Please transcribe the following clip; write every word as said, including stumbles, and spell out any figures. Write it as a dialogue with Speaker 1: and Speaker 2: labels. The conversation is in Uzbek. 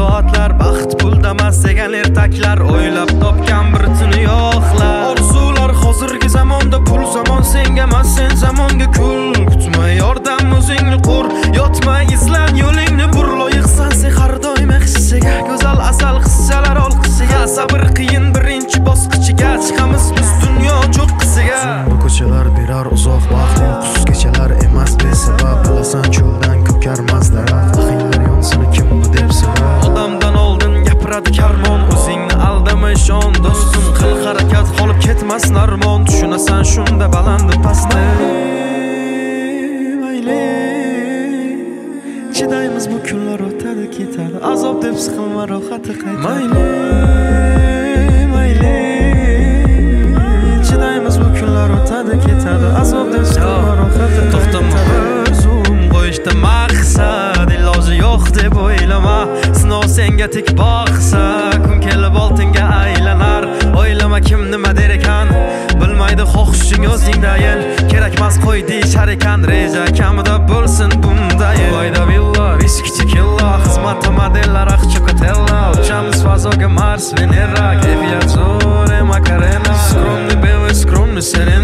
Speaker 1: soatlar, baxt pulda emas degan ertaklar, o'ylab topgan bir tuni yo'qlar. Orzular hozirgi zamonda pul zamon senga emas, sen zamonga kul. Kutma yordam o'zingni qur, yotma izlan yo'lingni bur. Loyiqsan sen har doim qishiga, go'zal asal qizchalar olqishiga. Sabr qiyin birinchi bosqichiga, chiqamiz biz dunyo cho'qqisiga. Bu ko'chalar berar uzoq vaqt, uyqusiz kechalar emas besabab. Bilasan cho'ldan ko'karmas daraxt, axiylar yonsin kim bu deb so'rar. Odamdan oldin gapiradi karmon, o'zingni aldama ishon do'stim. Qil harakat qolib ketmas narmon, tushunasan shunda balandi pastda. Chidaymiz bu kunlar o'tadi ketadi, azob deb siqilma rohati qaytadi. Mayli mayli, chidaymiz bu kunlar o'tadi ketadi, azob deb siqilma rohati qaytadi. To'xtama o'zim qo'yishda maqsad, iloji yo'q deb o'ylama. Sinov senga tik boqsa, kun kelib oltinga aylanar. O'ylama kim nima der ekan, bilmaydi xohishing o'zingdayin. Kerakmas qo'y deyishar ekan, reja kamida bo'lsin bunday. Foyda villa, riskchi killa, xizmat modellar aqchi kotella. Uchamiz fazoga Mars, Venera, kayfiyat zo'r, Macarena. Skromni beva, skromni serena.